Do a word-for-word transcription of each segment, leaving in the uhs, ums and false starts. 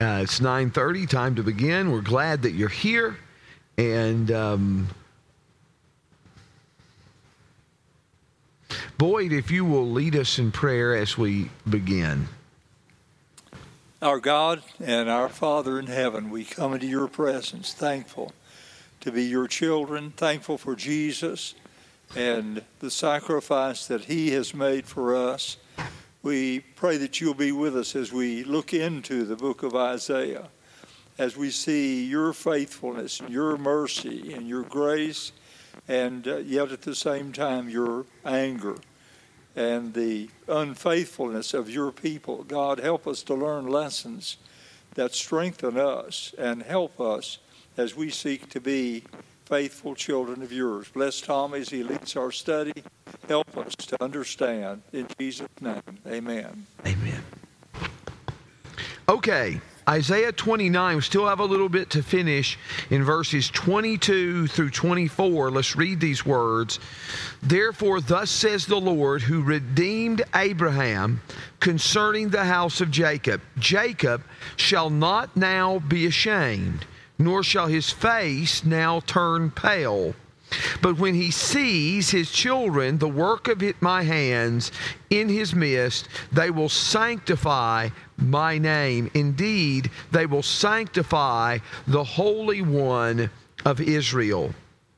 Uh, it's nine thirty, time to begin. We're glad that you're here. And um, Boyd, if you will lead us in prayer as we begin. Our God and our Father in heaven, we come into your presence thankful to be your children, thankful for Jesus and the sacrifice that he has made for us. We pray that you'll be with us as we look into the book of Isaiah, as we see your faithfulness and your mercy and your grace, and uh, yet at the same time your anger and the unfaithfulness of your people. God, help us to learn lessons that strengthen us and help us as we seek to be faithful children of yours. Bless Tom as he leads our study. Help us to understand. In Jesus' name, amen. Amen. Okay, Isaiah twenty-nine. We still have a little bit to finish in verses twenty-two through twenty-four. Let's read these words. Therefore, thus says the Lord, who redeemed Abraham concerning the house of Jacob. Jacob shall not now be ashamed, nor shall his face now turn pale. But when he sees his children, the work of it, my hands, in his midst, they will sanctify my name. Indeed, they will sanctify the Holy One of Israel,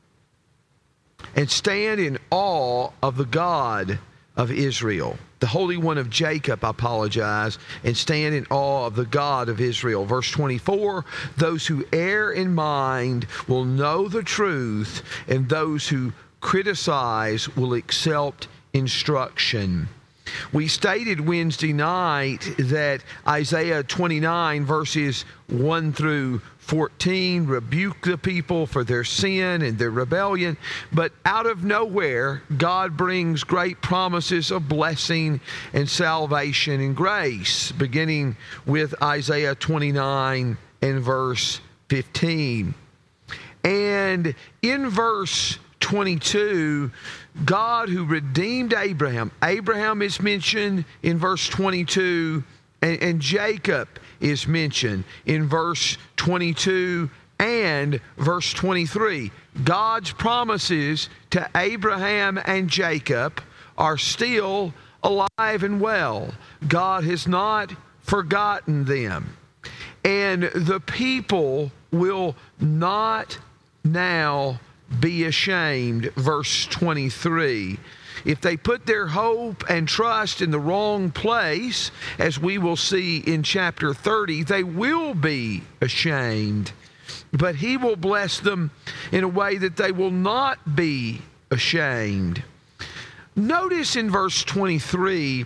and stand in awe of the God of Israel. The Holy One of Jacob, I apologize, and stand in awe of the God of Israel. Verse twenty-four, those who err in mind will know the truth, and those who criticize will accept instruction. We stated Wednesday night that Isaiah twenty-nine verses one through fourteen rebuke the people for their sin and their rebellion, but out of nowhere, God brings great promises of blessing and salvation and grace, beginning with Isaiah twenty-nine and verse fifteen. And in verse twenty-two, God who redeemed Abraham. Abraham is mentioned in verse twenty-two, and, and Jacob is mentioned in verse twenty-two and verse twenty-three. God's promises to Abraham and Jacob are still alive and well. God has not forgotten them. And the people will not now be ashamed, verse twenty-three. If they put their hope and trust in the wrong place, as we will see in chapter thirty, they will be ashamed. But he will bless them in a way that they will not be ashamed. Notice in verse twenty-three,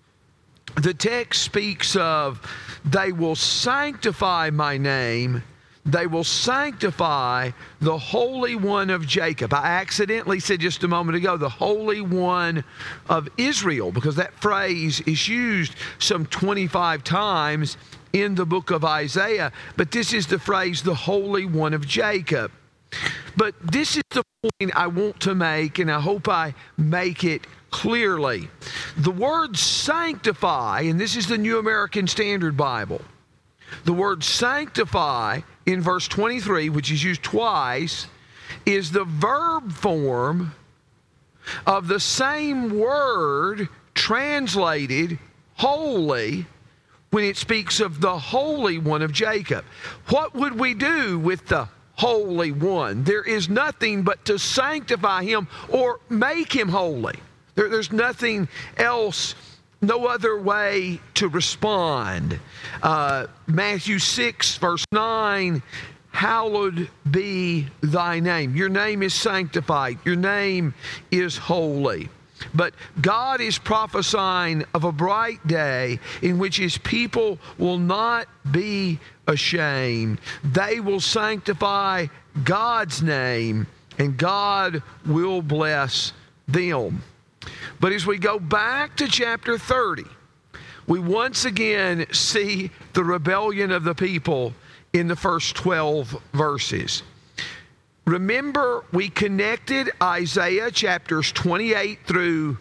the text speaks of, they will sanctify my name. They will sanctify the Holy One of Jacob. I accidentally said just a moment ago, the Holy One of Israel, because that phrase is used some twenty-five times in the book of Isaiah. But this is the phrase, the Holy One of Jacob. But this is the point I want to make, and I hope I make it clearly. The word sanctify, and this is the New American Standard Bible, the word sanctify in verse twenty-three, which is used twice, is the verb form of the same word translated holy when it speaks of the Holy One of Jacob. What would we do with the Holy One? There is nothing but to sanctify him or make him holy. There, there's nothing else, no other way to respond. Uh, Matthew six, verse nine, hallowed be thy name. Your name is sanctified. Your name is holy. But God is prophesying of a bright day in which his people will not be ashamed. They will sanctify God's name, and God will bless them. But as we go back to chapter thirty, we once again see the rebellion of the people in the first twelve verses. Remember, we connected Isaiah chapters twenty-eight through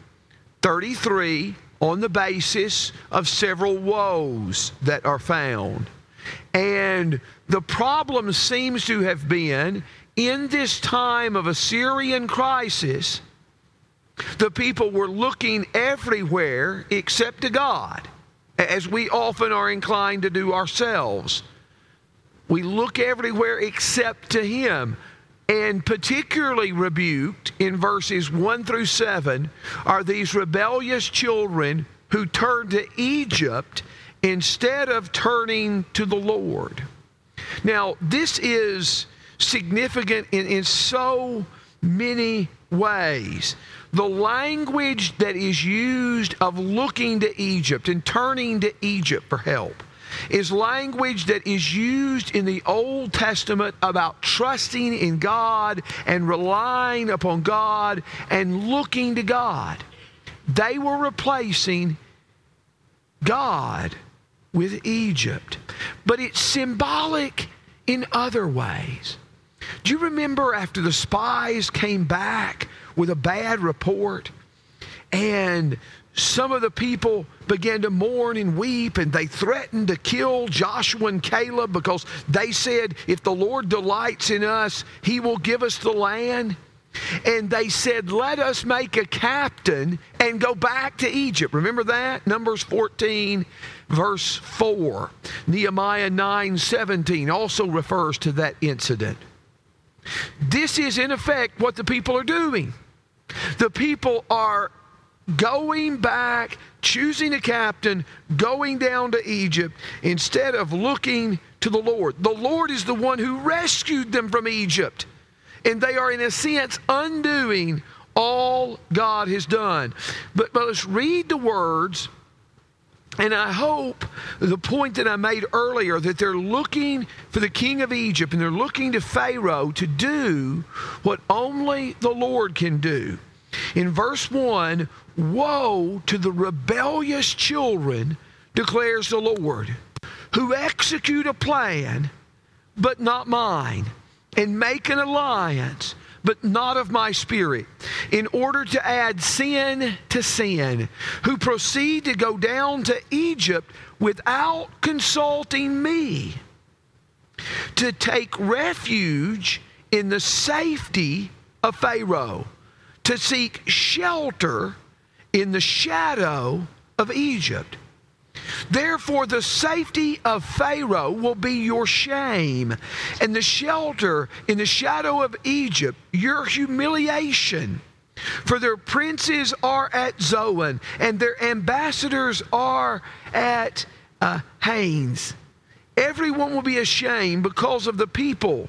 thirty-three on the basis of several woes that are found. And the problem seems to have been, in this time of Assyrian crisis, the people were looking everywhere except to God, as we often are inclined to do ourselves. We look everywhere except to Him. And particularly rebuked in verses one through seven are these rebellious children who turn to Egypt instead of turning to the Lord. Now, this is significant in, in so many ways. The language that is used of looking to Egypt and turning to Egypt for help is language that is used in the Old Testament about trusting in God and relying upon God and looking to God. They were replacing God with Egypt. But it's symbolic in other ways. Do you remember after the spies came back with a bad report, and some of the people began to mourn and weep, and they threatened to kill Joshua and Caleb because they said, if the Lord delights in us, He will give us the land. And they said, let us make a captain and go back to Egypt. Remember that? Numbers fourteen, verse four. Nehemiah nine seventeen also refers to that incident. This is, in effect, what the people are doing. The people are going back, choosing a captain, going down to Egypt instead of looking to the Lord. The Lord is the one who rescued them from Egypt. And they are, in a sense, undoing all God has done. But, but let's read the words. And I hope the point that I made earlier, that they're looking for the king of Egypt and they're looking to Pharaoh to do what only the Lord can do. In verse one, woe to the rebellious children, declares the Lord, who execute a plan, but not mine, and make an alliance, but not of my spirit, in order to add sin to sin, who proceed to go down to Egypt without consulting me, to take refuge in the safety of Pharaoh, to seek shelter in the shadow of Egypt. Therefore, the safety of Pharaoh will be your shame, and the shelter in the shadow of Egypt, your humiliation. For their princes are at Zoan, and their ambassadors are at uh, Hanes. Everyone will be ashamed because of the people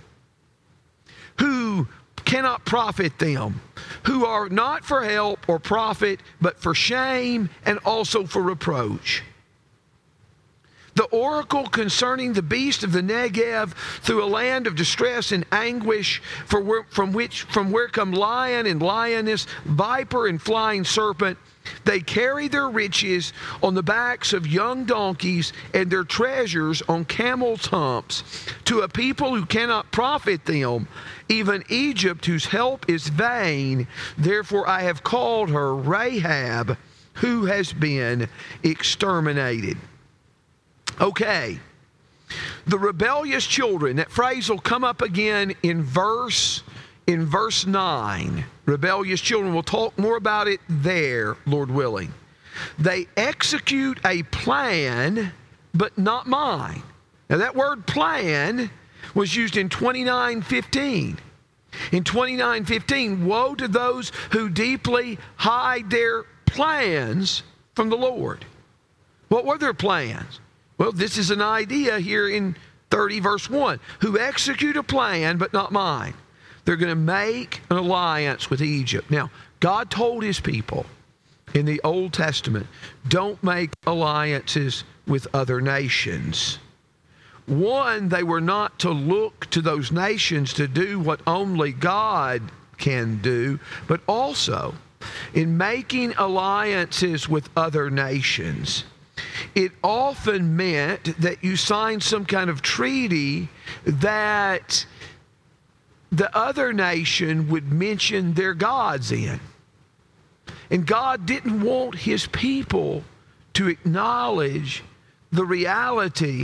who cannot profit them, who are not for help or profit, but for shame and also for reproach. The oracle concerning the beast of the Negev, through a land of distress and anguish, for where, from which from where come lion and lioness, viper and flying serpent. They carry their riches on the backs of young donkeys and their treasures on camels' humps, to a people who cannot profit them, even Egypt, whose help is vain. Therefore I have called her Rahab, who has been exterminated. Okay, the rebellious children, that phrase will come up again in verse in verse nine. Rebellious children, we'll talk more about it there, Lord willing. They execute a plan, but not mine. Now that word plan was used in twenty-nine fifteen. In twenty-nine fifteen, woe to those who deeply hide their plans from the Lord. What were their plans? Well, this is an idea here in thirty verse one. Who execute a plan, but not mine. They're going to make an alliance with Egypt. Now, God told His people in the Old Testament, don't make alliances with other nations. One, they were not to look to those nations to do what only God can do, but also in making alliances with other nations, it often meant that you signed some kind of treaty that the other nation would mention their gods in. And God didn't want His people to acknowledge the reality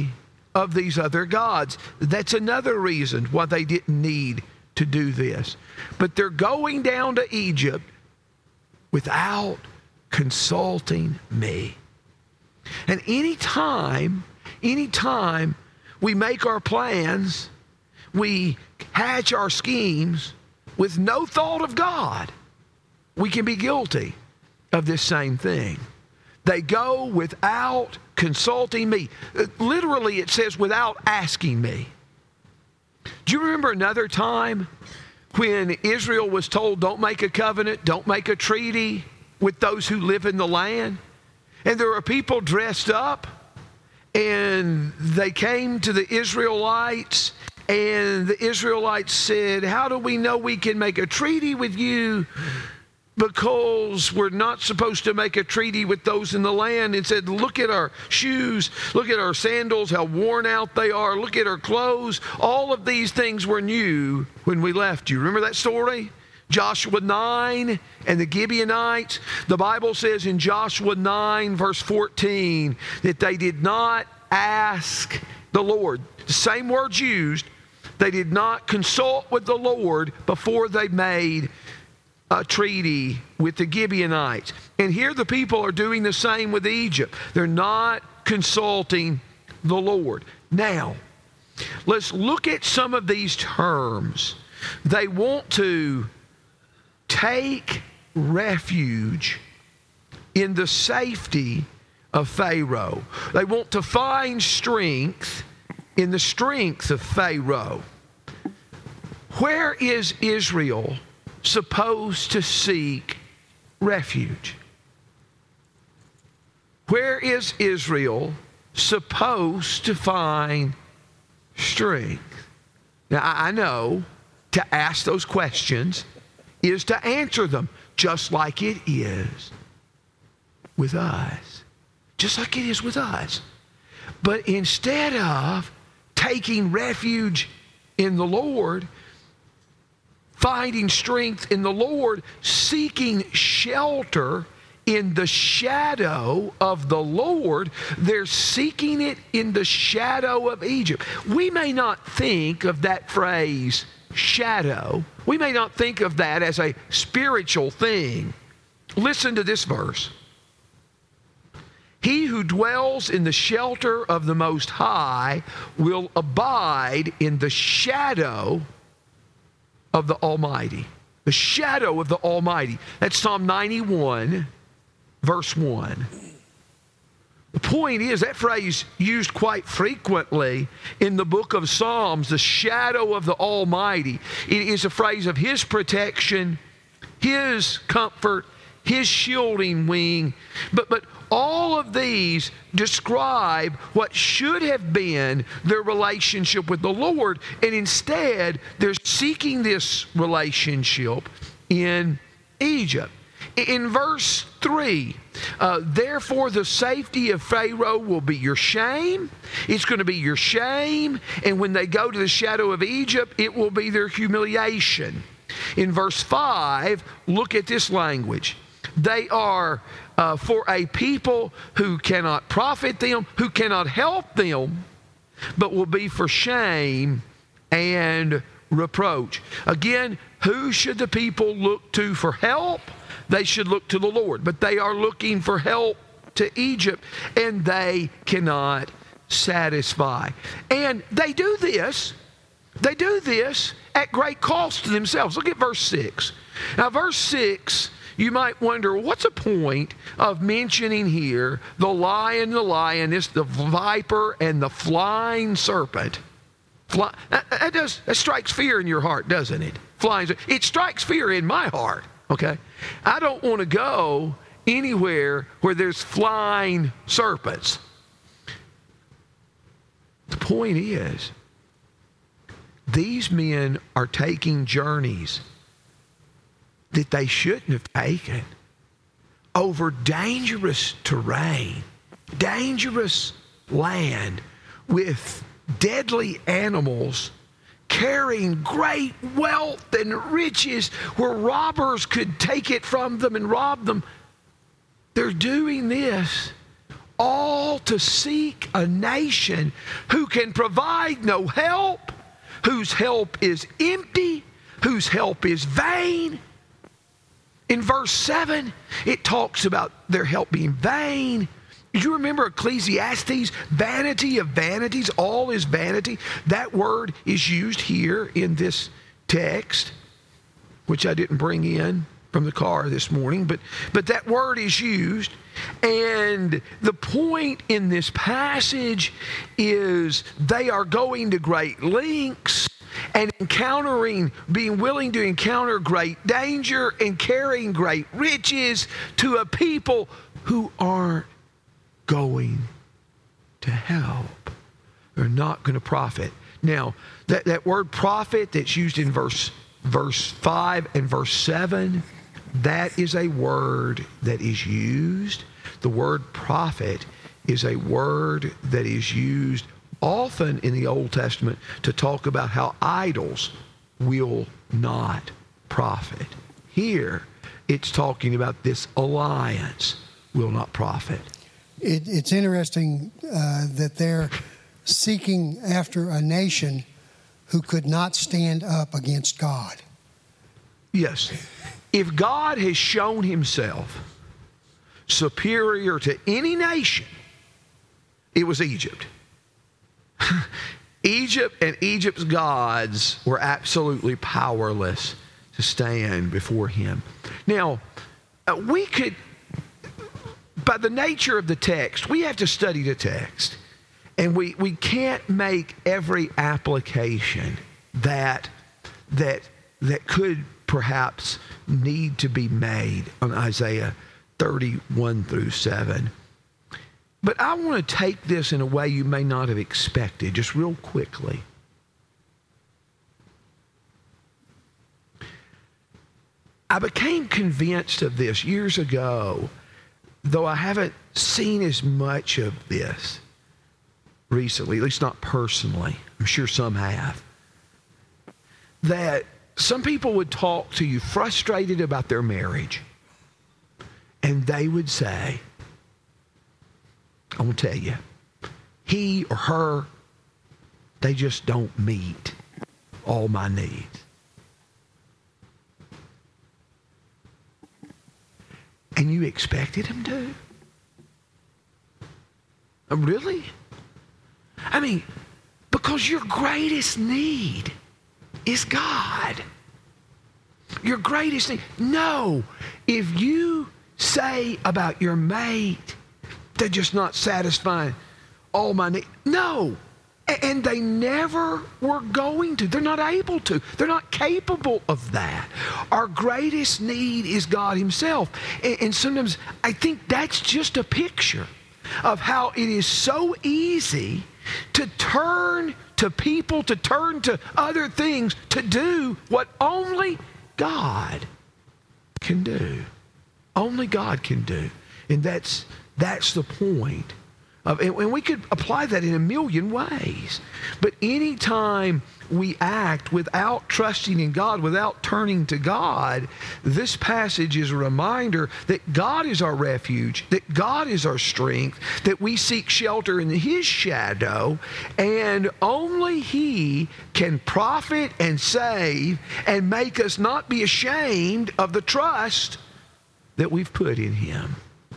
of these other gods. That's another reason why they didn't need to do this. But they're going down to Egypt without consulting me. And anytime, anytime we make our plans, we hatch our schemes with no thought of God, we can be guilty of this same thing. They go without consulting me. Literally, it says without asking me. Do you remember another time when Israel was told, don't make a covenant, don't make a treaty with those who live in the land? And there were people dressed up, and they came to the Israelites, and the Israelites said, how do we know we can make a treaty with you? Because we're not supposed to make a treaty with those in the land. And said, look at our shoes, look at our sandals, how worn out they are, look at our clothes. All of these things were new when we left you. Remember that story? Joshua nine and the Gibeonites. The Bible says in Joshua nine verse fourteen that they did not ask the Lord. The same words used. They did not consult with the Lord before they made a treaty with the Gibeonites. And here the people are doing the same with Egypt. They're not consulting the Lord. Now, let's look at some of these terms. They want to take refuge in the safety of Pharaoh. They want to find strength in the strength of Pharaoh. Where is Israel supposed to seek refuge? Where is Israel supposed to find strength? Now, I know to ask those questions is to answer them, just like it is with us. Just like it is with us. But instead of taking refuge in the Lord, finding strength in the Lord, seeking shelter in the shadow of the Lord, they're seeking it in the shadow of Egypt. We may not think of that phrase, shadow. We may not think of that as a spiritual thing. Listen to this verse. He who dwells in the shelter of the Most High will abide in the shadow of the Almighty. The shadow of the Almighty. That's Psalm ninety-one, verse one. The point is, that phrase used quite frequently in the book of Psalms, the shadow of the Almighty. It is a phrase of His protection, His comfort, His shielding wing. But, but all of these describe what should have been their relationship with the Lord, and instead they're seeking this relationship in Egypt. In verse three, uh, therefore the safety of Pharaoh will be your shame. It's going to be your shame. And when they go to the shadow of Egypt, it will be their humiliation. In verse five, look at this language. They are uh, for a people who cannot profit them, who cannot help them, but will be for shame and reproach. Again, who should the people look to for help? They should look to the Lord, but they are looking for help to Egypt, and they cannot satisfy. And they do this, they do this at great cost to themselves. Look at verse six. Now, verse six, you might wonder, what's the point of mentioning here the lion, the lioness, the viper, and the flying serpent? Fly, that, that, does, that strikes fear in your heart, doesn't it? Flying, it strikes fear in my heart. Okay? I don't want to go anywhere where there's flying serpents. The point is, these men are taking journeys that they shouldn't have taken over dangerous terrain, dangerous land with deadly animals, carrying great wealth and riches where robbers could take it from them and rob them. They're doing this all to seek a nation who can provide no help, whose help is empty, whose help is vain. In verse seven, it talks about their help being vain. You remember Ecclesiastes, vanity of vanities, all is vanity. That word is used here in this text, which I didn't bring in from the car this morning, but, but that word is used. And the point in this passage is they are going to great lengths and encountering, being willing to encounter great danger and carrying great riches to a people who aren't going to help. They're not going to profit. Now, that, that word profit that's used in verse, verse five and verse seven, that is a word that is used. The word profit is a word that is used often in the Old Testament to talk about how idols will not profit. Here, it's talking about this alliance will not profit. It, it's interesting uh, that they're seeking after a nation who could not stand up against God. Yes. If God has shown himself superior to any nation, it was Egypt. Egypt and Egypt's gods were absolutely powerless to stand before him. Now, uh, we could, by the nature of the text, we have to study the text. And we, we can't make every application that, that, that could perhaps need to be made on Isaiah thirty-one through seven. But I want to take this in a way you may not have expected, just real quickly. I became convinced of this years ago, though I haven't seen as much of this recently, at least not personally. I'm sure some have. That some people would talk to you frustrated about their marriage, and they would say, I want to tell you, he or her, they just don't meet all my needs. And you expected him to? Uh, Really? I mean, because your greatest need is God. Your greatest need. No, if you say about your mate, they're just not satisfying all my needs. No. And they never were going to. They're not able to. They're not capable of that. Our greatest need is God himself. And sometimes I think that's just a picture of how it is so easy to turn to people, to turn to other things, to do what only God can do. Only God can do. And that's That's the point. Of, and we could apply that in a million ways. But anytime we act without trusting in God, without turning to God, this passage is a reminder that God is our refuge, that God is our strength, that we seek shelter in his shadow, and only he can profit and save and make us not be ashamed of the trust that we've put in him.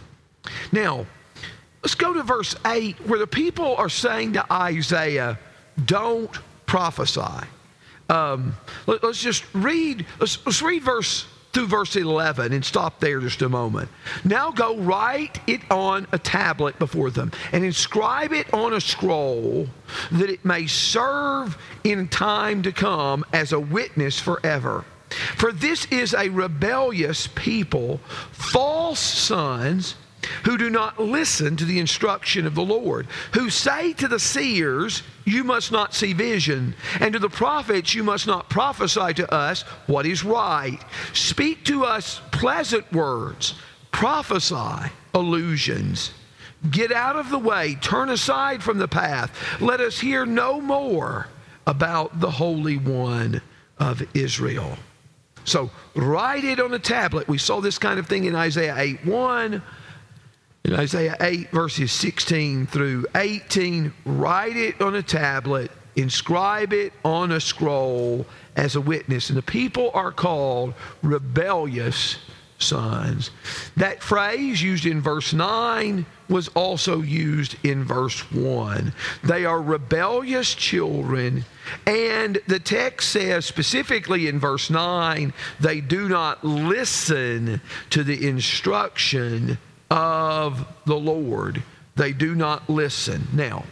Now, let's go to verse eight, where the people are saying to Isaiah, don't prophesy. Um, let, let's just read, let's, let's read verse through verse eleven and stop there just a moment. Now go write it on a tablet before them and inscribe it on a scroll, that it may serve in time to come as a witness forever. For this is a rebellious people, false sons, who do not listen to the instruction of the Lord, who say to the seers, you must not see vision, and to the prophets, you must not prophesy to us what is right. Speak to us pleasant words, prophesy illusions. Get out of the way, turn aside from the path. Let us hear no more about the Holy One of Israel. So write it on a tablet. We saw this kind of thing in Isaiah eight one. In Isaiah eight, verses sixteen through eighteen, write it on a tablet, inscribe it on a scroll as a witness. And the people are called rebellious sons. That phrase used in verse nine was also used in verse one. They are rebellious children, and the text says specifically in verse nine, they do not listen to the instruction of the Lord. They do not listen. Now,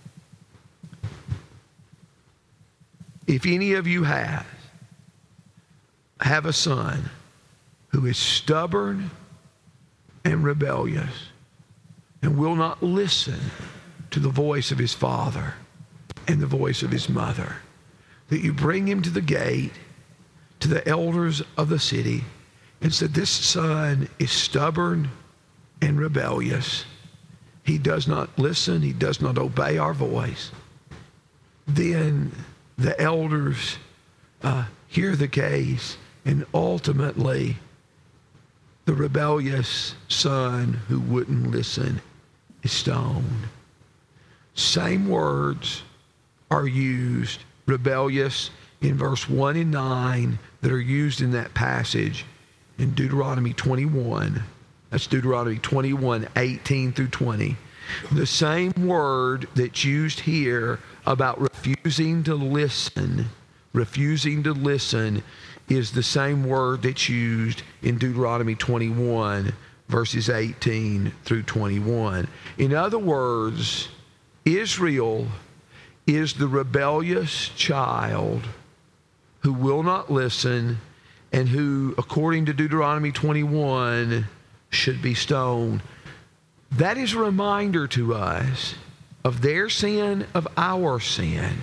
if any of you have, have a son who is stubborn and rebellious and will not listen to the voice of his father and the voice of his mother, that you bring him to the gate, to the elders of the city, and said, this son is stubborn and rebellious. He does not listen. He does not obey our voice. Then the elders uh, hear the case, and ultimately the rebellious son who wouldn't listen is stoned. Same words are used, rebellious, in verse one and nine, that are used in that passage in Deuteronomy twenty-one. That's Deuteronomy twenty-one, eighteen through twenty. The same word that's used here about refusing to listen, refusing to listen, is the same word that's used in Deuteronomy twenty-one, verses eighteen through twenty-one. In other words, Israel is the rebellious child who will not listen and who, according to Deuteronomy twenty-one, should be stoned. That is a reminder to us of their sin, of our sin,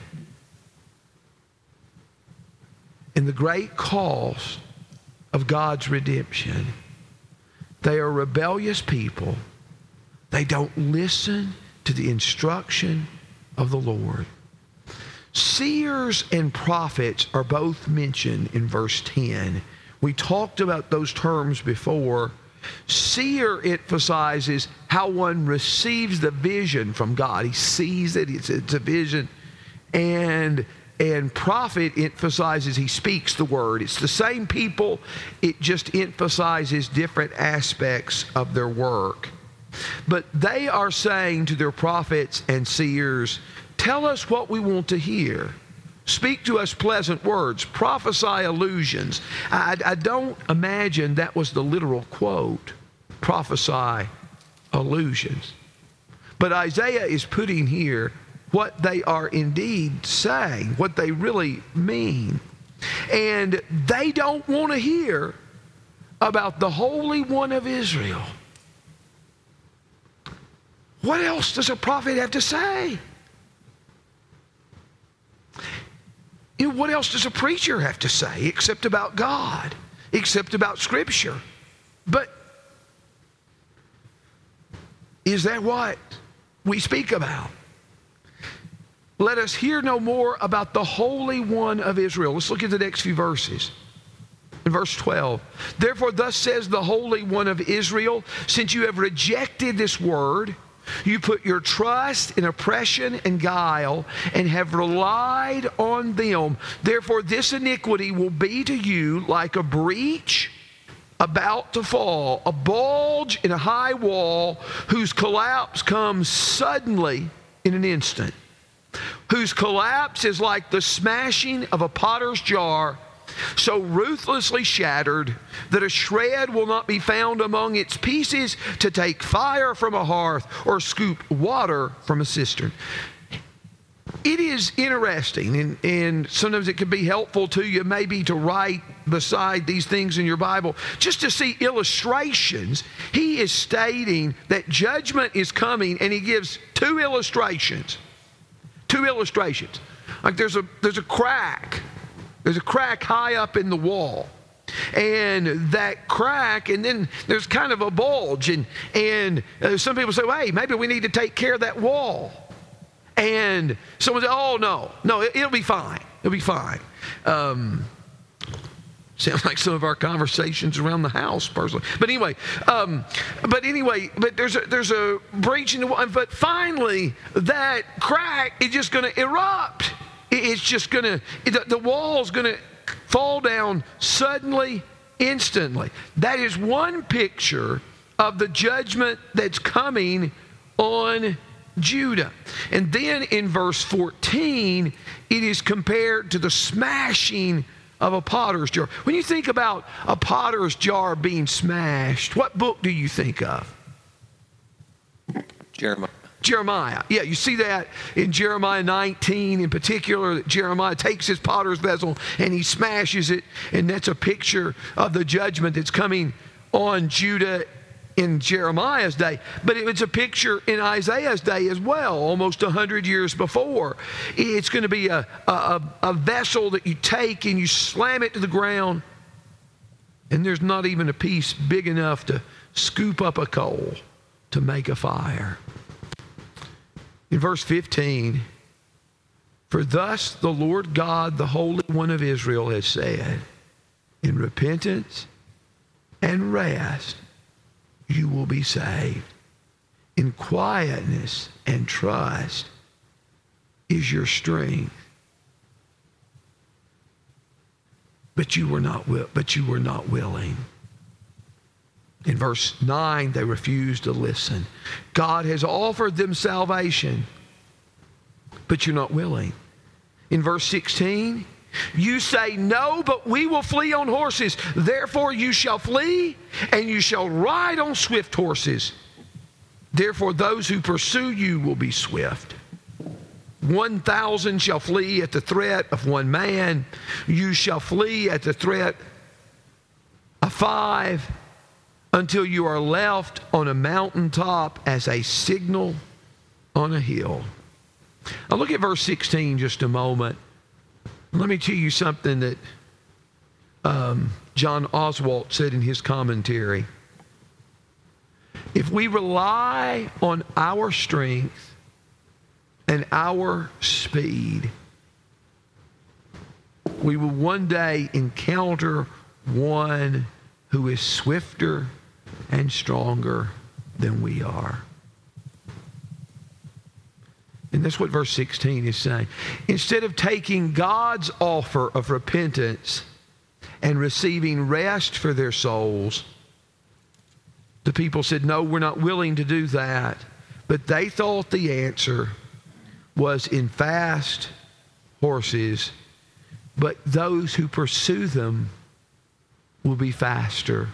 and the great cost of God's redemption. They are rebellious people. They don't listen to the instruction of the Lord. Seers and prophets are both mentioned in verse ten. We talked about those terms before. Seer emphasizes how one receives the vision from God. He sees it, it's, it's a vision. And, and prophet emphasizes he speaks the word. It's the same people, it just emphasizes different aspects of their work. But they are saying to their prophets and seers, tell us what we want to hear. Speak to us pleasant words. Prophesy illusions. I, I don't imagine that was the literal quote. Prophesy illusions. But Isaiah is putting here what they are indeed saying, what they really mean. And they don't want to hear about the Holy One of Israel. What else does a prophet have to say? You know, what else does a preacher have to say except about God, except about Scripture? But is that what we speak about? Let us hear no more about the Holy One of Israel. Let's look at the next few verses. In verse twelve, therefore thus says the Holy One of Israel, since you have rejected this word, you put your trust in oppression and guile and have relied on them. Therefore, this iniquity will be to you like a breach about to fall, a bulge in a high wall whose collapse comes suddenly in an instant, whose collapse is like the smashing of a potter's jar, so ruthlessly shattered that a shred will not be found among its pieces to take fire from a hearth or scoop water from a cistern. It is interesting, and, and sometimes it can be helpful to you maybe to write beside these things in your Bible, just to see illustrations. He is stating that judgment is coming, and he gives two illustrations. Two illustrations. Like there's a there's a crack. There's a crack high up in the wall. And that crack, and then there's kind of a bulge. And, and uh, some people say, well, hey, maybe we need to take care of that wall. And someone says, oh, no, no, it, it'll be fine. It'll be fine. Um, Sounds like some of our conversations around the house, personally. But anyway, um, but anyway, but there's a there's a breach in the wall. But finally, that crack is just going to erupt. It's just going to the, the wall's going to fall down suddenly, instantly. That is one picture of the judgment that's coming on Judah. And then in verse fourteen, it is compared to the smashing of a potter's jar. When you think about a potter's jar being smashed, what book do you think of? Jeremiah. Jeremiah. Yeah, you see that in Jeremiah nineteen in particular, that Jeremiah takes his potter's vessel and he smashes it, and that's a picture of the judgment that's coming on Judah in Jeremiah's day. But it was a picture in Isaiah's day as well, almost a hundred years before. It's going to be a, a, a vessel that you take and you slam it to the ground, and there's not even a piece big enough to scoop up a coal to make a fire. In verse fifteen, for thus the Lord God, the Holy One of Israel, has said, in repentance and rest you will be saved. In quietness and trust is your strength. But you were not will, but you were not willing. In verse nine, they refused to listen. God has offered them salvation, but you're not willing. In verse sixteen, you say, no, but we will flee on horses. Therefore you shall flee, and you shall ride on swift horses. Therefore those who pursue you will be swift. One thousand shall flee at the threat of one man. You shall flee at the threat of five, until you are left on a mountaintop as a signal on a hill. Now look at verse sixteen just a moment. Let me tell you something that um, John Oswalt said in his commentary. If we rely on our strength and our speed, we will one day encounter one who is swifter and stronger than we are. And that's what verse sixteen is saying. Instead of taking God's offer of repentance and receiving rest for their souls, the people said, no, we're not willing to do that. But they thought the answer was in fast horses, but those who pursue them will be faster.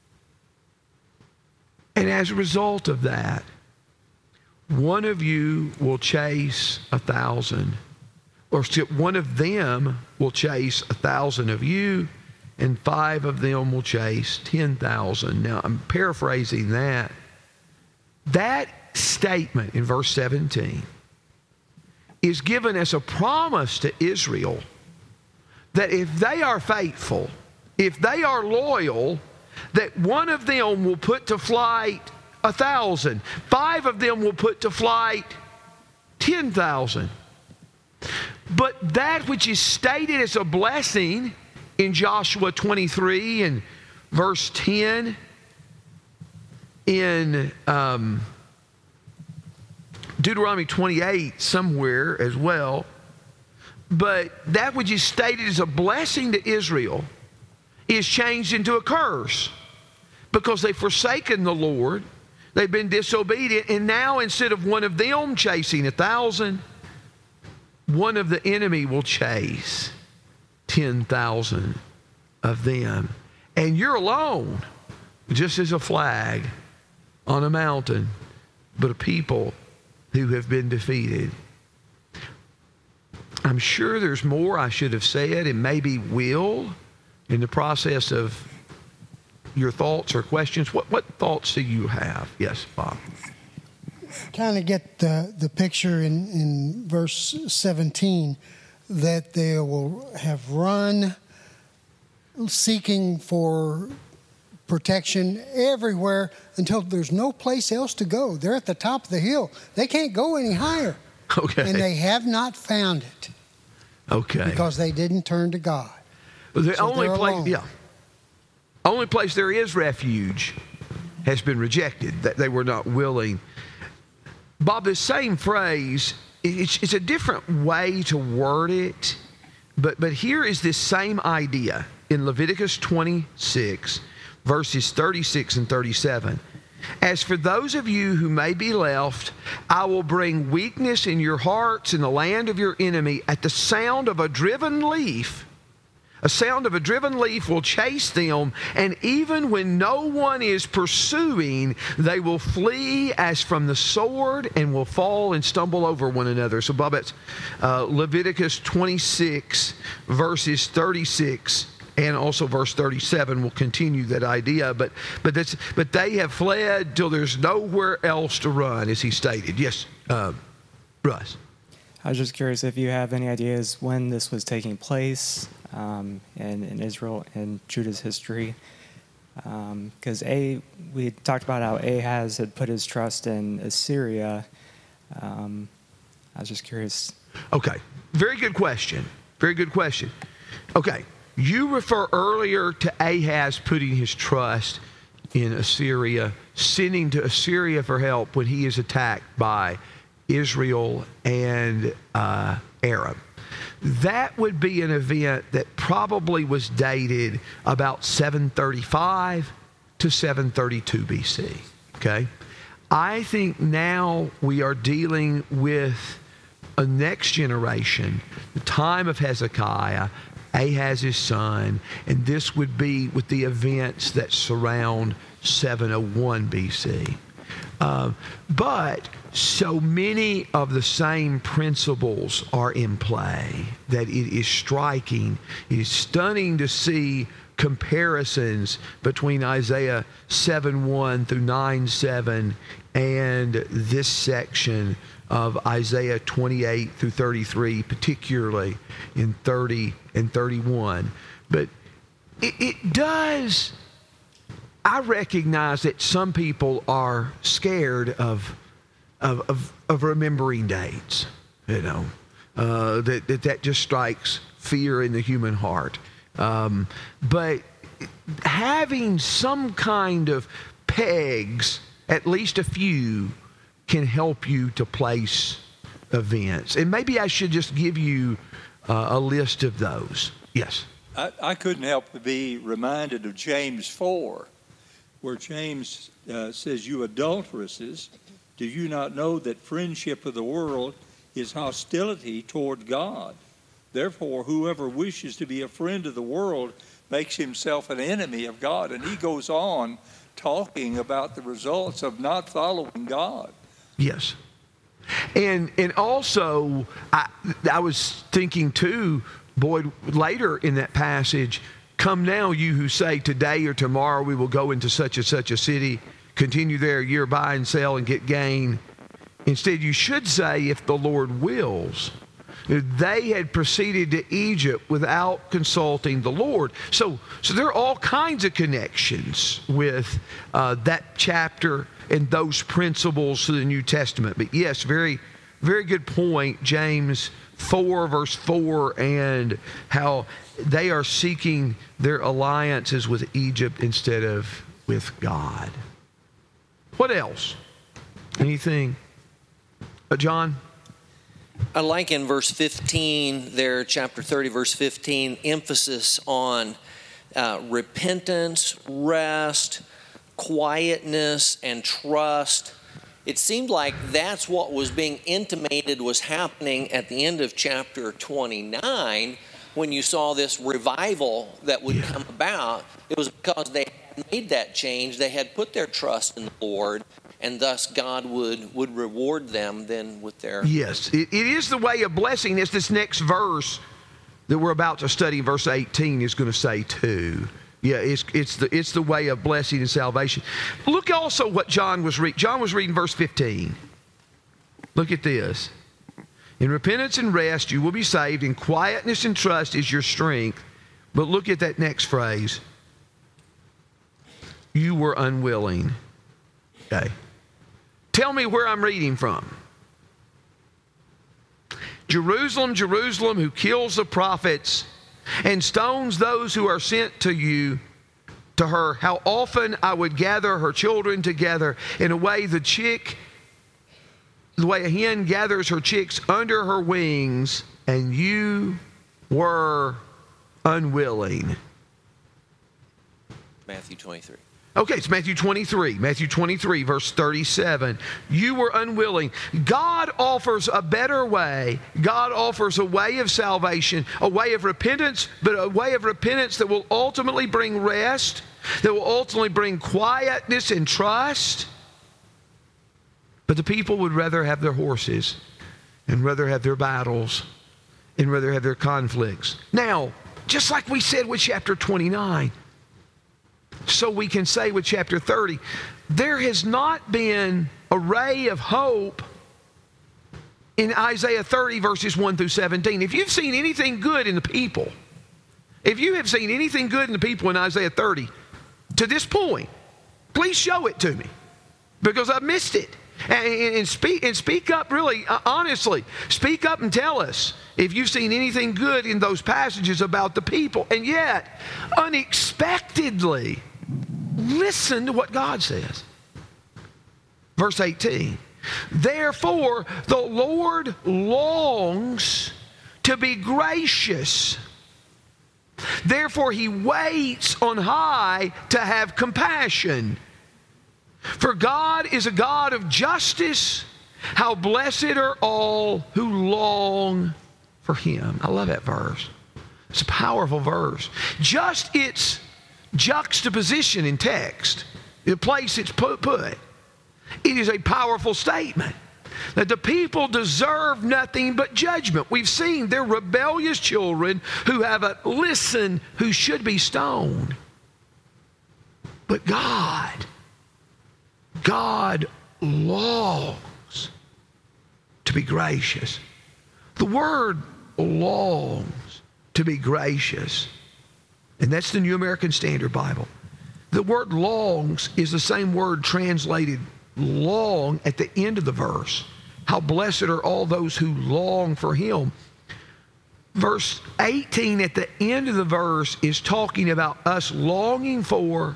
And as a result of that, one of you will chase a thousand, or one of them will chase a thousand of you, and five of them will chase ten thousand. Now, I'm paraphrasing that. That statement in verse seventeen is given as a promise to Israel that if they are faithful, if they are loyal, that one of them will put to flight a thousand. Five of them will put to flight ten thousand. But that which is stated as a blessing in Joshua twenty-three and verse ten, in um, Deuteronomy twenty-eight somewhere as well, but that which is stated as a blessing to Israel is changed into a curse because they've forsaken the Lord. They've been disobedient, and now instead of one of them chasing a thousand, one of the enemy will chase ten thousand of them. And you're alone, just as a flag on a mountain, but a people who have been defeated. I'm sure there's more I should have said and maybe will in the process of your thoughts or questions. What what thoughts do you have? Yes, Bob. Kind of get the, the picture in, in verse seventeen that they will have run seeking for protection everywhere until there's no place else to go. They're at the top of the hill. They can't go any higher. Okay. And they have not found it. Okay. Because they didn't turn to God. The So only they're place, alone. yeah, only place there is refuge has been rejected, that they were not willing. Bob, this same phrase, it's, it's a different way to word it, but, but here is this same idea in Leviticus twenty-six, verses thirty-six and thirty-seven. As for those of you who may be left, I will bring weakness in your hearts in the land of your enemy. At the sound of a driven leaf, a sound of a driven leaf will chase them, and even when no one is pursuing, they will flee as from the sword and will fall and stumble over one another. So, Bob, that's uh, Leviticus twenty-six, verses thirty-six. And also verse thirty-seven will continue that idea. But but that's but they have fled till there's nowhere else to run, as he stated. Yes, uh, Russ. I was just curious if you have any ideas when this was taking place um, in, in Israel and Judah's history. Because um, A, we talked about how Ahaz had put his trust in Assyria. Um, I was just curious. Okay, very good question. Very good question. Okay. You refer earlier to Ahaz putting his trust in Assyria, sending to Assyria for help when he is attacked by Israel and uh, Aram. That would be an event that probably was dated about seven thirty-five to seven thirty-two B C. Okay? I think now we are dealing with a next generation, the time of Hezekiah, Ahaz's son, and this would be with the events that surround seven oh one B C. Uh, but so many of the same principles are in play that it is striking. It is stunning to see comparisons between Isaiah seven one through nine seven and this section of Isaiah twenty-eight through thirty-three, particularly in thirty and thirty-one. But it, it does, I recognize that some people are scared of of, of, of remembering dates, you know, uh, that, that that just strikes fear in the human heart. Um, but having some kind of pegs, at least a few, can help you to place events. And maybe I should just give you uh, a list of those. Yes. I, I couldn't help but be reminded of James four, where James uh, says, "You adulteresses, do you not know that friendship of the world is hostility toward God? Therefore, whoever wishes to be a friend of the world makes himself an enemy of God." And he goes on talking about the results of not following God. Yes. And and also, I, I was thinking too, Boyd, later in that passage, "Come now, you who say today or tomorrow we will go into such and such a city, continue there a year, buy and sell and get gain." Instead, you should say, "If the Lord wills." They had proceeded to Egypt without consulting the Lord. So, so there are all kinds of connections with uh, that chapter and those principles to the New Testament. But yes, very, very good point, James four, verse four, and how they are seeking their alliances with Egypt instead of with God. What else? Anything? Uh, John? I like in verse fifteen there, chapter thirty, verse fifteen, emphasis on uh, repentance, rest, quietness, and trust. It seemed like that's what was being intimated was happening at the end of chapter twenty-nine when you saw this revival that would yeah. come about. It was because they had made that change. They had put their trust in the Lord, and thus God would, would reward them then with their... Yes, it, it is the way of blessing. It's this next verse that we're about to study, verse eighteen, is going to say too. Yeah, it's it's the it's the way of blessing and salvation. Look also what John was reading. John was reading verse fifteen. Look at this. "In repentance and rest you will be saved. In quietness and trust is your strength." But look at that next phrase. "You were unwilling." Okay. Tell me where I'm reading from. "Jerusalem, Jerusalem, who kills the prophets and stones those who are sent to you. to her how often I would gather her children together in a way the chick, the way a hen gathers her chicks under her wings, and you were unwilling. Matthew twenty-three. Okay, it's Matthew twenty-three. Matthew twenty-three, verse thirty-seven. You were unwilling. God offers a better way. God offers a way of salvation, a way of repentance, but a way of repentance that will ultimately bring rest, that will ultimately bring quietness and trust. But the people would rather have their horses and rather have their battles and rather have their conflicts. Now, just like we said with chapter twenty-nine, so we can say with chapter thirty, there has not been a ray of hope in Isaiah thirty, verses one through seventeen. If you've seen anything good in the people, if you have seen anything good in the people in Isaiah thirty to this point, please show it to me, because I've missed it. And, and, speak, and speak up, really, uh, honestly. Speak up and tell us if you've seen anything good in those passages about the people. And yet, unexpectedly, listen to what God says. Verse eighteen. Therefore, the Lord longs to be gracious. Therefore, he waits on high to have compassion. For God is a God of justice. How blessed are all who long for him. I love that verse. It's a powerful verse. Just its juxtaposition in text, the place it's put, put, it is a powerful statement that the people deserve nothing but judgment. We've seen they're rebellious children who haven't listened, who should be stoned. But God, God longs to be gracious. The word longs to be gracious, and that's the New American Standard Bible. The word longs is the same word translated long at the end of the verse. How blessed are all those who long for him. Verse eighteen at the end of the verse is talking about us longing for,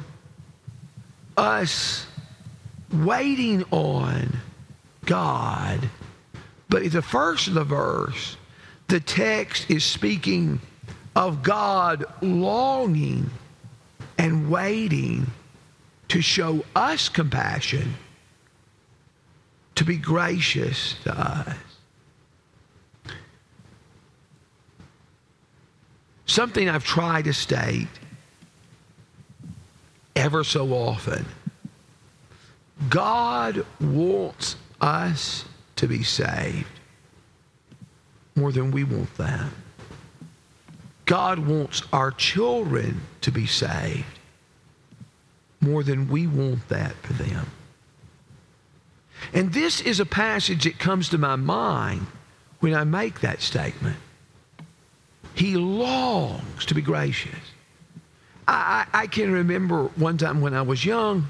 us waiting on God. But at the first of the verse, the text is speaking of God longing and waiting to show us compassion, to be gracious to us. Something I've tried to state ever so often. God wants us to be saved more than we want that. God wants our children to be saved more than we want that for them. And this is a passage that comes to my mind when I make that statement. He longs to be gracious. I, I, I can remember one time when I was young,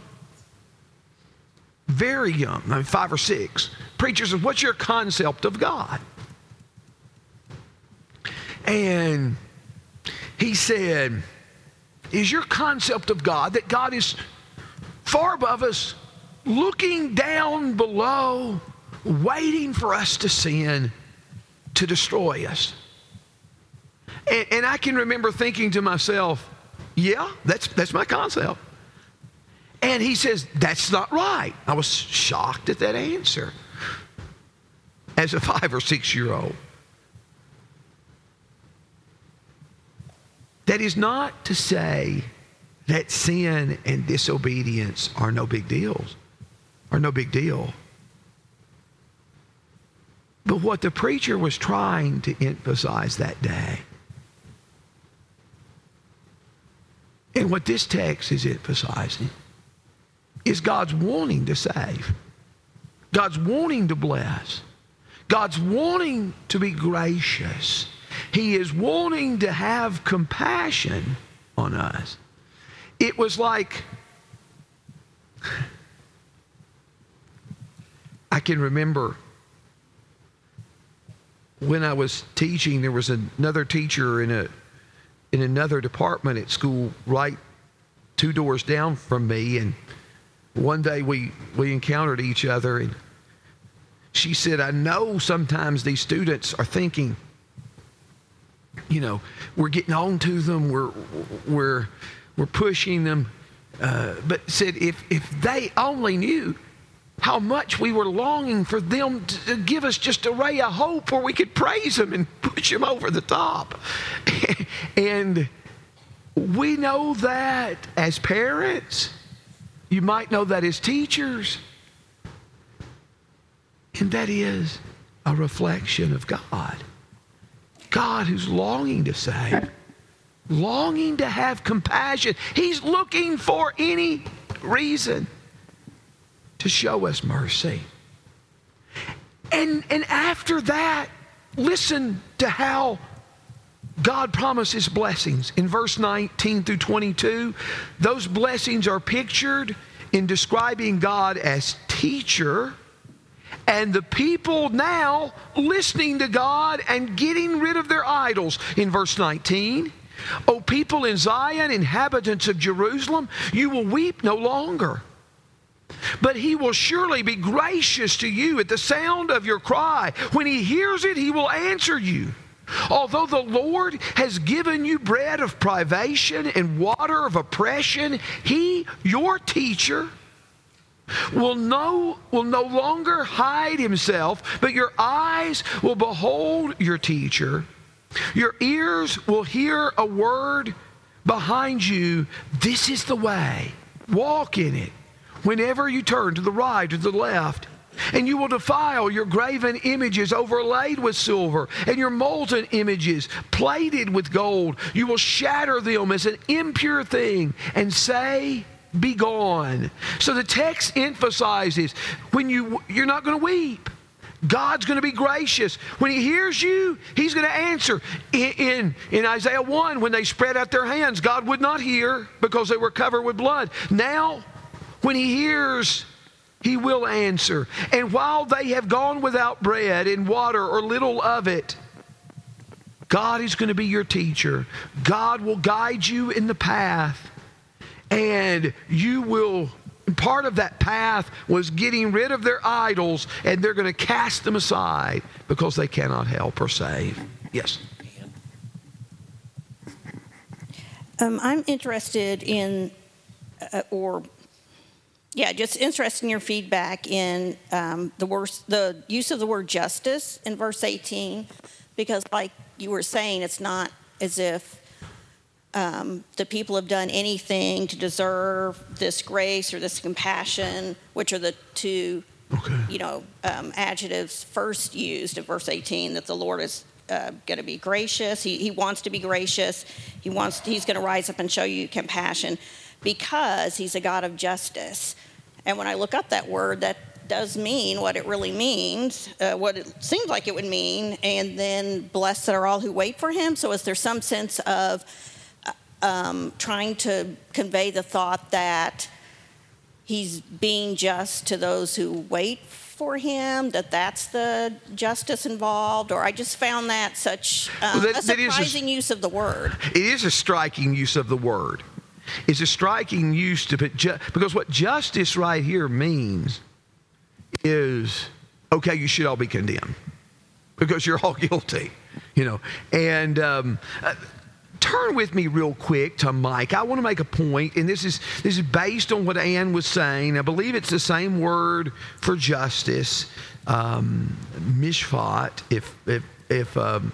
very young, I mean five or six, preacher said, what's your concept of God? And he said, is your concept of God that God is far above us, looking down below, waiting for us to sin, to destroy us? And, and I can remember thinking to myself, yeah, that's that's my concept. And he says, that's not right. I was shocked at that answer as a five or six year old. That is not to say that sin and disobedience are no big deals, are no big deal. But what the preacher was trying to emphasize that day, and what this text is emphasizing, is God's wanting to save. God's wanting to bless. God's wanting to be gracious. He is wanting to have compassion on us. It was like, I can remember when I was teaching, there was another teacher in a in another department at school right two doors down from me, and one day we, we encountered each other, and she said, I know sometimes these students are thinking, you know, we're getting on to them, we're we're we're pushing them, uh, but said if if they only knew how much we were longing for them to give us just a ray of hope where we could praise them and push them over the top. And we know that as parents. You might know that as teachers. And that is a reflection of God. God who's longing to save, longing to have compassion. He's looking for any reason to show us mercy. And, and after that, listen to how God promises blessings. In verse nineteen through twenty-two, those blessings are pictured in describing God as teacher, and the people now listening to God and getting rid of their idols. In verse nineteen, O people in Zion, inhabitants of Jerusalem, you will weep no longer. But he will surely be gracious to you at the sound of your cry. When he hears it, he will answer you. Although the Lord has given you bread of privation and water of oppression, he, your teacher, will no, will no longer hide himself, but your eyes will behold your teacher. Your ears will hear a word behind you. This is the way. Walk in it. Whenever you turn to the right or the left, and you will defile your graven images overlaid with silver, and your molten images plated with gold. You will shatter them as an impure thing and say, be gone. So the text emphasizes when you, you're not going to weep. God's going to be gracious. When he hears you, he's going to answer. In, in, in Isaiah one, when they spread out their hands, God would not hear because they were covered with blood. Now, when he hears, he will answer. And while they have gone without bread and water or little of it, God is going to be your teacher. God will guide you in the path. And you will, part of that path was getting rid of their idols, and they're going to cast them aside because they cannot help or save. Yes? Um, I'm interested in, uh, or... Yeah, just interested in your feedback in um, the, worst, the use of the word justice in verse eighteen, because like you were saying, it's not as if um, the people have done anything to deserve this grace or this compassion, which are the two, okay. you know, um, adjectives first used in verse eighteen, that the Lord is uh, going to be gracious. He, he wants to be gracious. He wants. He's going to rise up and show you compassion, because he's a God of justice. And when I look up that word, that does mean what it really means, uh, what it seems like it would mean, and then blessed are all who wait for him. So is there some sense of um, trying to convey the thought that he's being just to those who wait for him, that that's the justice involved? Or I just found that such um, well, that, a surprising a, use of the word. It is a striking use of the word. It's a striking use to put, ju- because what justice right here means is, okay, you should all be condemned because you're all guilty, you know. And um, uh, turn with me real quick to Micah. I want to make a point, and this is this is based on what Ann was saying. I believe it's the same word for justice, um, mishpat. If if if um,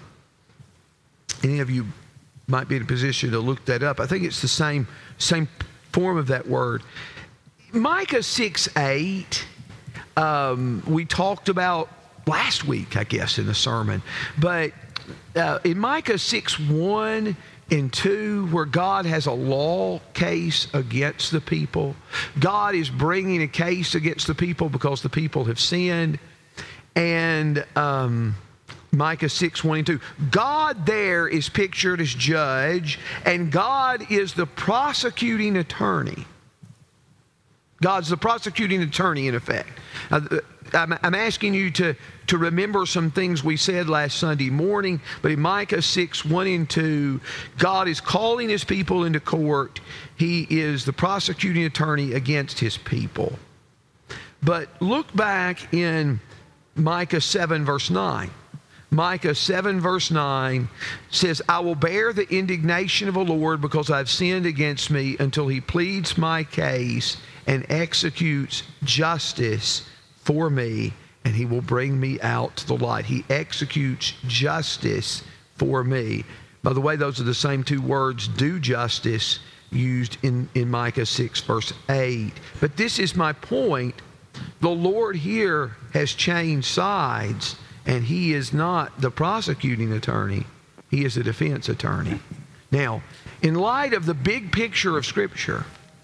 any of you might be in a position to look that up, I think it's the same same form of that word. Micah six eight. Um, we talked about last week, I guess, in the sermon, but uh, in Micah six one and two, where God has a law case against the people, God is bringing a case against the people because the people have sinned, and um, Micah six one and two, God there is pictured as judge, and God is the prosecuting attorney. God's the prosecuting attorney, in effect. Uh, I'm, I'm asking you to, to remember some things we said last Sunday morning, but in Micah six, one and two, God is calling his people into court. He is the prosecuting attorney against his people. But look back in Micah seven, verse nine. Micah seven, verse nine says, I will bear the indignation of the Lord because I've sinned against me until he pleads my case and executes justice for me, and he will bring me out to the light. He executes justice for me. By the way, those are the same two words, do justice, used in, in Micah six, verse eight. But this is my point. The Lord here has changed sides, and he is not the prosecuting attorney. He is the defense attorney. Now, in light of the big picture of Scripture,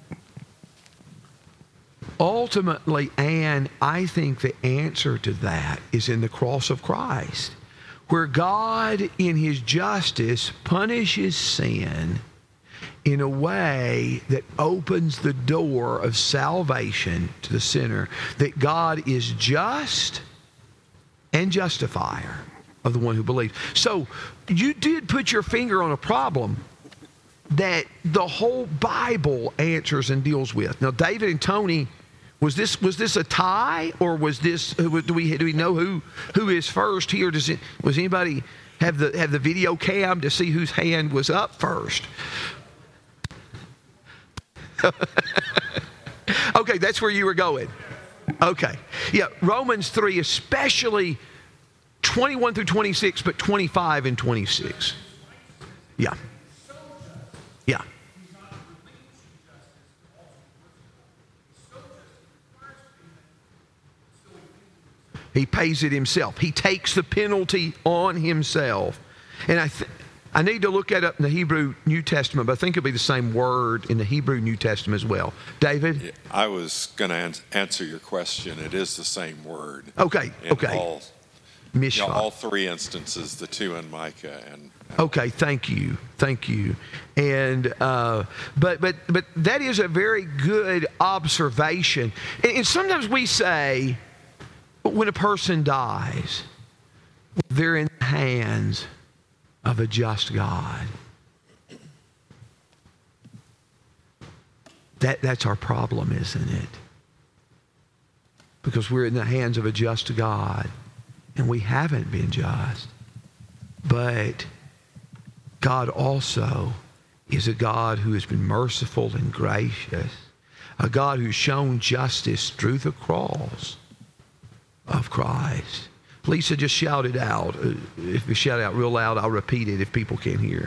ultimately, and I think the answer to that is in the cross of Christ, where God, in his justice, punishes sin in a way that opens the door of salvation to the sinner, that God is just and justifier of the one who believes. So you did put your finger on a problem that the whole Bible answers and deals with. Now, David and Tony, was this was this a tie, or was this? Do we do we know who who is first here? Does it was anybody have the have the video cam to see whose hand was up first? Okay, that's where you were going. Okay, yeah, Romans three, especially twenty-one through twenty-six, but twenty-five and twenty-six. Yeah, yeah. He pays it himself. He takes the penalty on himself. And I th- I need to look that up in the Hebrew New Testament, but I think it'll be the same word in the Hebrew New Testament as well. David? Yeah, I was going to an- answer your question. It is the same word. Okay, in okay. All, Mishpat. you know, all three instances, the two in Micah. and. and Okay, thank you, thank you. And uh, but but but that is a very good observation. And, and sometimes we say, when a person dies, they're in the hands of a just God. That, that's our problem, isn't it? Because we're in the hands of a just God, and we haven't been just. But God also is a God who has been merciful and gracious, a God who's shown justice through the cross of Christ. Lisa, just shout it out. If you shout it out real loud, I'll repeat it if people can't hear.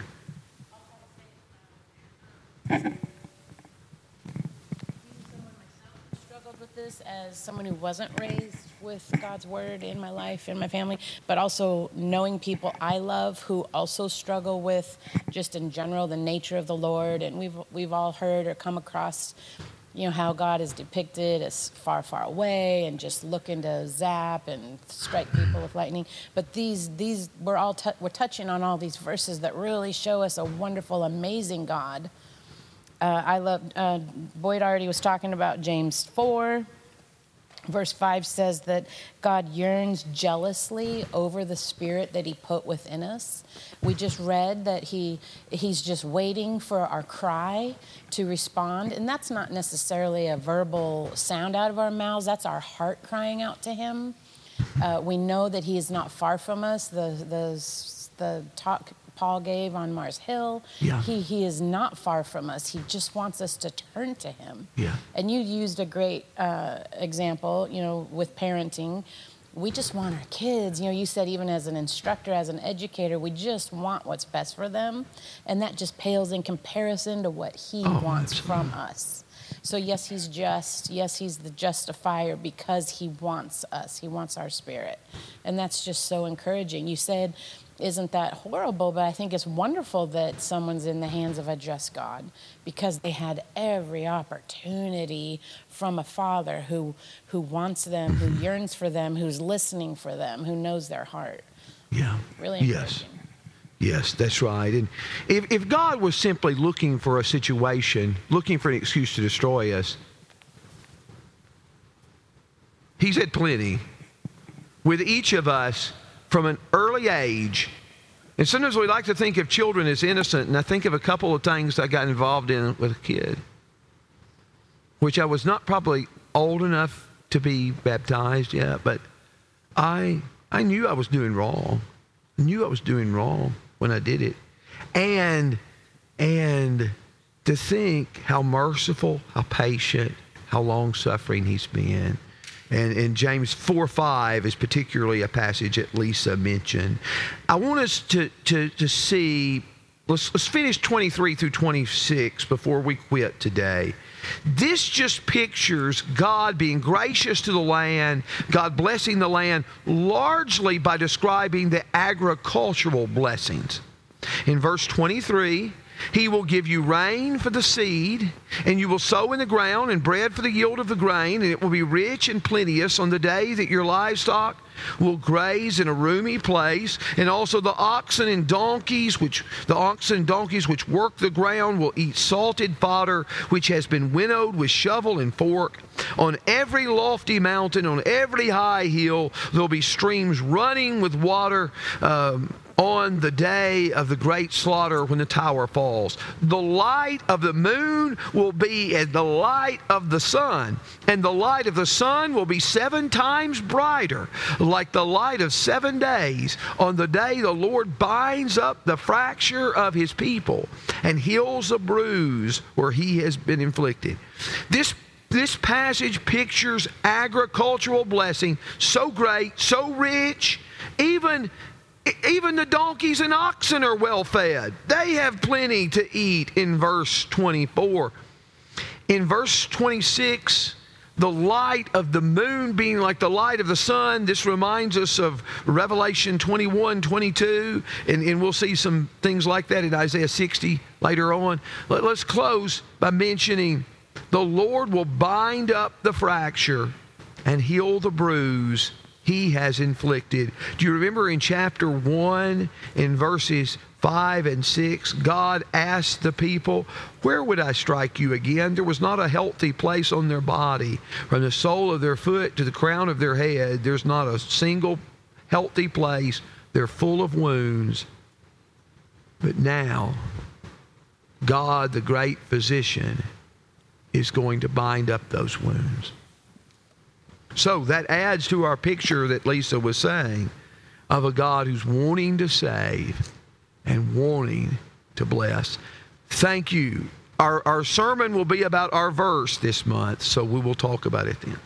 Struggled with this as someone who wasn't raised with God's word in my life and my family, but also knowing people I love who also struggle with just in general the nature of the Lord. And we've we've all heard or come across, you know, how God is depicted as far, far away and just looking to zap and strike people with lightning. But these, these we're all t- we're touching on all these verses that really show us a wonderful, amazing God. Uh, I love, uh, Boyd already was talking about James four. Verse five says that God yearns jealously over the spirit that he put within us. We just read that he he's just waiting for our cry to respond. And that's not necessarily a verbal sound out of our mouths. That's our heart crying out to him. Uh, we know that he is not far from us. The, the, the talk Paul gave on Mars Hill, yeah. he, he is not far from us. He just wants us to turn to him. Yeah. And you used a great uh, example, you know, with parenting. We just want our kids, you know, you said even as an instructor, as an educator, we just want what's best for them. And that just pales in comparison to what he oh, wants absolutely. from us. So yes, he's just. Yes, he's the justifier because he wants us. He wants our spirit. And that's just so encouraging. You said, isn't that horrible? But I think it's wonderful that someone's in the hands of a just God because they had every opportunity from a father who who wants them, who yearns for them, who's listening for them, who knows their heart. Yeah. Really Yes. encouraging. Yes, that's right. And if, if God was simply looking for a situation, looking for an excuse to destroy us, He's had plenty with each of us from an early age. And sometimes we like to think of children as innocent, and I think of a couple of things I got involved in with a kid, which I was not probably old enough to be baptized yet, but I I knew I was doing wrong. I knew I was doing wrong when I did it. And and to think how merciful, how patient, how long-suffering he's been. And, and James four five is particularly a passage that Lisa mentioned. I want us to, to, to see, let's, let's finish twenty-three through twenty-six before we quit today. This just pictures God being gracious to the land, God blessing the land, largely by describing the agricultural blessings. In verse twenty-three, he will give you rain for the seed, and you will sow in the ground, and bread for the yield of the grain, and it will be rich and plenteous on the day that your livestock will graze in a roomy place, and also the oxen and donkeys, which the oxen and donkeys which work the ground will eat salted fodder, which has been winnowed with shovel and fork. On every lofty mountain, on every high hill, there'll be streams running with water. Um, on the day of the great slaughter when the tower falls. The light of the moon will be as the light of the sun, and the light of the sun will be seven times brighter, like the light of seven days, on the day the Lord binds up the fracture of his people and heals the bruise where he has been inflicted. This This passage pictures agricultural blessing so great, so rich, even Even the donkeys and oxen are well fed. They have plenty to eat in verse twenty-four. In verse twenty-six, the light of the moon being like the light of the sun. This reminds us of Revelation twenty-one, twenty-two, and, and we'll see some things like that in Isaiah sixty later on. Let, let's close by mentioning the Lord will bind up the fracture and heal the bruise he has inflicted. Do you remember in chapter one, in verses five and six, God asked the people, where would I strike you again? There was not a healthy place on their body. From the sole of their foot to the crown of their head, there's not a single healthy place. They're full of wounds. But now, God, the great physician, is going to bind up those wounds. So that adds to our picture that Lisa was saying of a God who's wanting to save and wanting to bless. Thank you. Our, our sermon will be about our verse this month, so we will talk about it then.